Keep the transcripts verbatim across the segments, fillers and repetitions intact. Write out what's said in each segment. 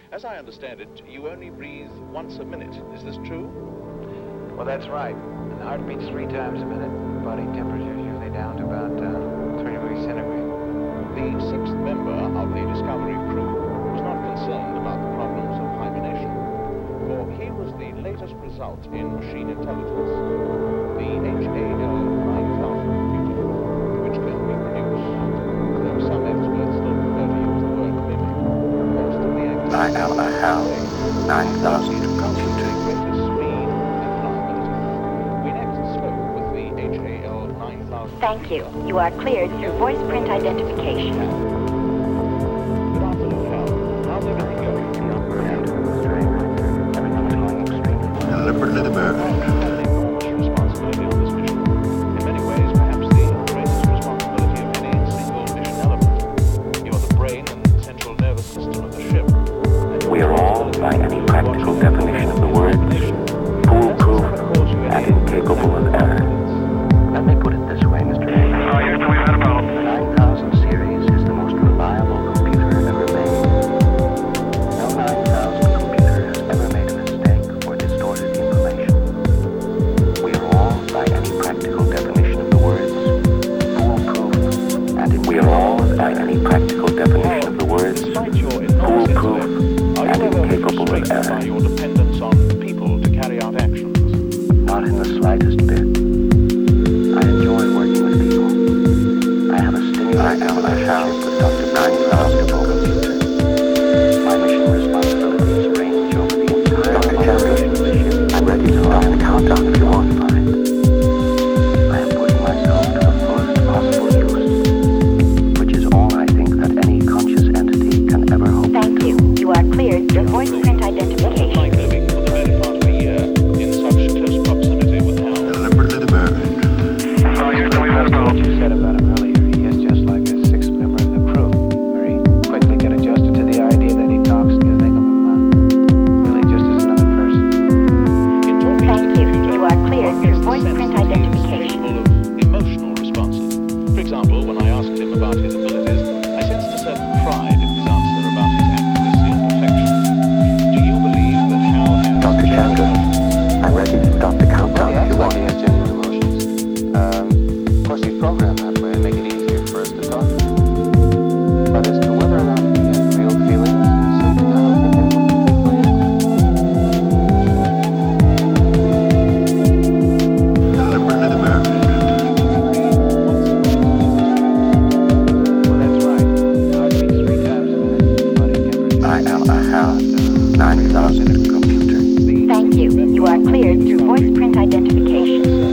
As I understand it, you only breathe once a minute. Is this true? Well, that's right. And the heart beats three times a minute. Body temperature is usually down to about uh, thirty degrees centigrade. The sixth member of the Discovery crew was not concerned about the problems of hibernation, for he was the latest result in machine intelligence, the H A L nine thousand computer, which can reproduce, though some experts still prefer to use the word mimic, most of the activities. I am a HAL nine thousand computer. Greater speed and reliability. We next spoke with the H A L nine thousand. Thank you. You are cleared through voice print identification. Good afternoon, Hal. How's everything going? Deliberately the bird. Responsibility on this mission. In many ways, perhaps the greatest responsibility of any single mission element. You're the brain and central nervous system of the ship. We are all, by any practical definition of the word, foolproof and incapable of error. Let me put it this way, Mister A. Oh, yes, we've had a problem. The nine thousand series is the most reliable computer ever made. No nine thousand computer has ever made a mistake or distorted information. We are all, by any practical definition of the words, foolproof and in- we are all, by any practical definition of the words, Despite your enormous foolproof intellect, are and you ever incapable of frustrated by error. your dependence on people to carry out actions? Not in the slightest bit. I enjoy working with people. I have a stimulating relationship with Doctor nine thousand computer. My mission responsibilities range over the entire operation of the ship. I'm ready to start the countdown if you want. I am putting myself to the fullest possible use, which is all I think that any conscious entity can ever hope to Thank do. you. You are cleared through voice print identification. Like living for the better part of a year in such close proximity with Hal. Deliberately the bird. Oh, yes, we've had a What problem. you said about him earlier, he is just like a sixth member of the crew. Very quickly get adjusted to the idea that he talks and you think of him uh, really just as another person. In talking Thank to the you. computer, You are cleared one through gets the voice sense print that he is identification. capable of emotional responses. For example, when I asked him about his abilities, I sensed a certain pride in his answer about his accuracy and perfection. Do you believe that Hal has... Doctor Chandler, I'm ready to start the countdown Well, if you he acts like want. he has genuine emotions. Um, of course, he's programmed that way to make it easier for us to talk to him. But as to whether or not he has real feelings, is something I don't think anyone can explain. Deliberately the bird. Well, that's right. The heart beats three times a minute. Body temperature. I am a HAL nine thousand computer. Thank you. You are cleared through voice print identification.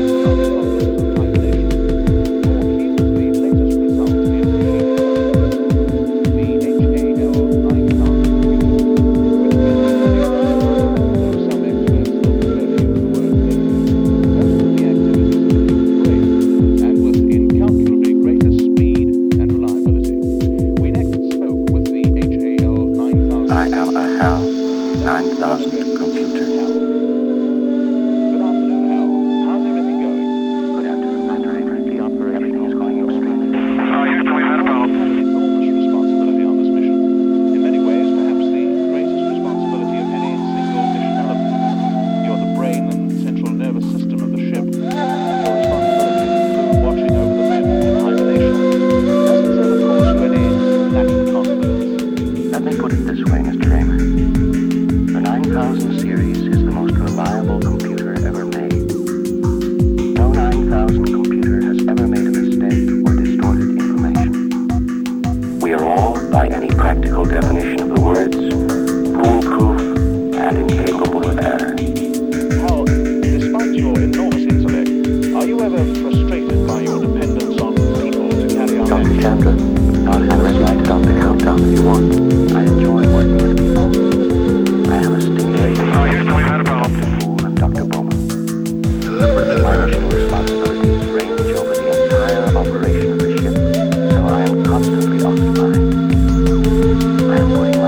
I am a HAL nine thousand computer. Good afternoon, Hal. How's everything going? Good afternoon, Mister A. The operation everything is going extremely well. Oh, yes, we've had a problem. Enormous responsibility on this mission. In many ways, perhaps the greatest responsibility of any single mission element. You're the brain and central nervous system of the ship. Your responsibility includes watching over the men in hibernation. Doesn't that cause you any lacking confidence? Let me put it this way, Mister Raymond. The nine thousand series is the most reliable computer ever made. No nine thousand computer has ever made a mistake or distorted information. We are all, by any practical definition of the words, foolproof and incapable of error. Hal, despite your enormous intellect, are you ever frustrated by your dependence on people to carry out Doctor actions? Chandler, I'm ready to start the countdown if you want. I enjoy working with people. I have a stimulating Oh, yes, we've had a problem. Doctor Fool and Doctor Bowman. My mission responsibilities range over the entire operation of the ship, so I am constantly occupied. I am putting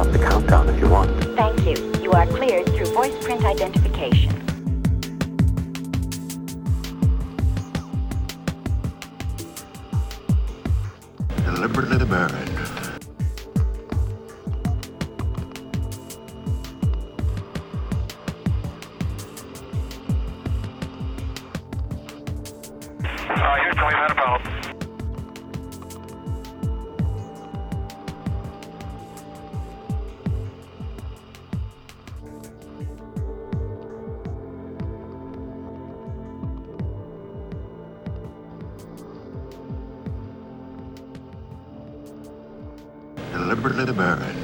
stop the countdown if you want. Thank you. You are cleared through voice print identification. Deliberately buried. Uh, Houston, we've had a problem. Deliberately buried.